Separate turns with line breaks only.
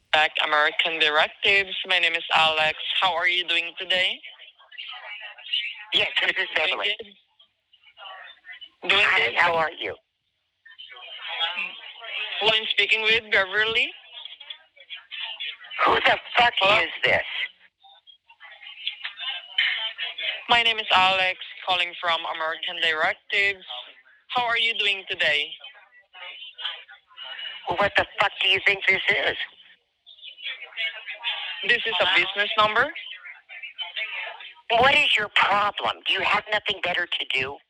Back American Directives. My name is Alex. How are you doing today?
Yes, this is
Doing
Beverly.
good? Doing
Hi,
good?
how are you?
Who I'm speaking with, Beverly?
Who the fuck
Hello?
is this?
My name is Alex, calling from American Directives. How are you doing today?
What the fuck do you think this is?
This is a business number.
What is your problem? Do you have nothing better to do?